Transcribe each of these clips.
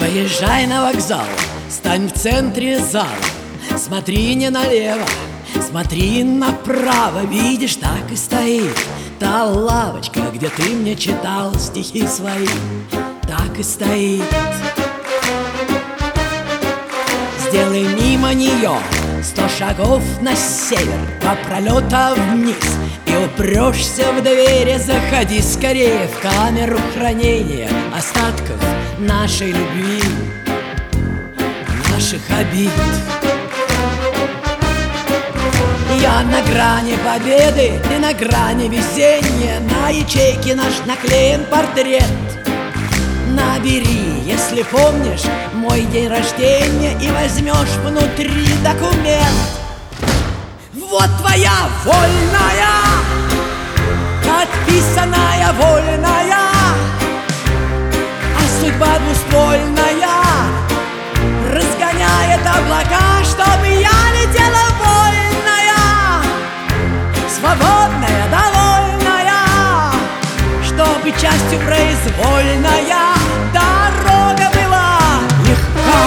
Заезжай на вокзал, стань в центре зала. Смотри не налево, смотри направо. Видишь, так и стоит та лавочка, где ты мне читал стихи свои. Так и стоит. Сделай мимо нее 100 шагов на север, по пролета вниз, и упрешься в двери. Заходи скорее в камеру хранения остатков нашей любви, наших обид. Я на грани победы, ты на грани везения. На ячейке наш наклеен портрет. Набери, если помнишь, мой день рождения, и возьмешь внутри документ. Вот твоя вольная, подписанная вольная, а судьба двуствольная разгоняет облака, чтобы я летела вольная, свободная, довольная, чтобы частью произвольная дорога была легка.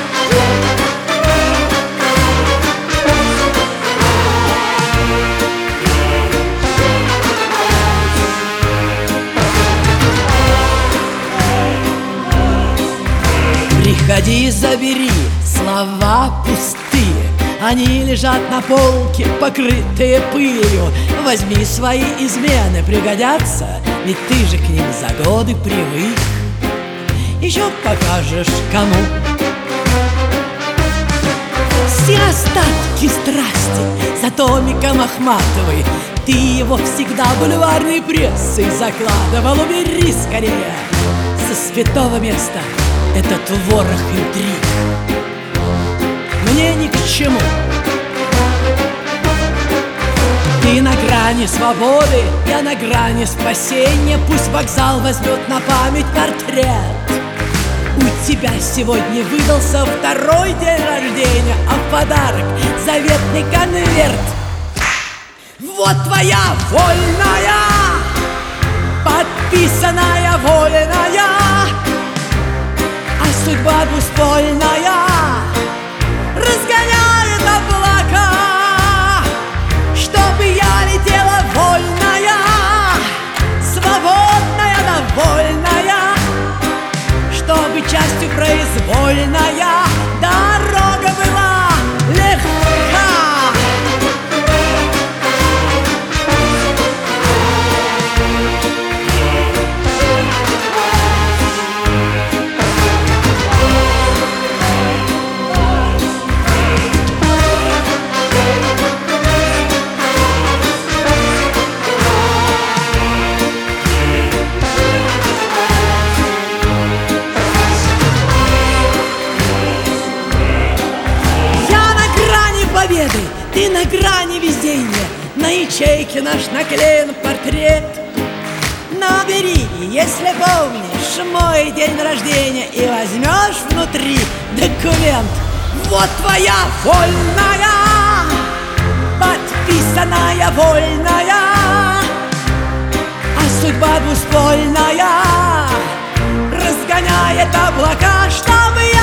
Приходи, забери слова пустые, они лежат на полке, покрытые пылью. Возьми свои измены, пригодятся, ведь ты же к ним за годы привык. Еще покажешь кому все остатки страсти за томиком Ахматовой. Ты его всегда бульварной прессой закладывал. Убери скорее со святого места этот ворох интриг. Мне ни к чему. Ты на грани свободы, я на грани спасения. Пусть вокзал возьмет на память портрет. У тебя сегодня выдался второй день рождения, а в подарок заветный конверт. Вот твоя вольная, подписанная вольная, а судьба двуствольная разгоняет облака, чтобы я летела вольная, свободная, довольная, чтобы частью произвольная дорога была легка. Ты на грани везения, на ячейке наш наклеен портрет. Набери, если помнишь, мой день рождения, и возьмешь внутри документ. Вот твоя вольная, подписанная вольная, а судьба двуствольная разгоняет облака, чтобы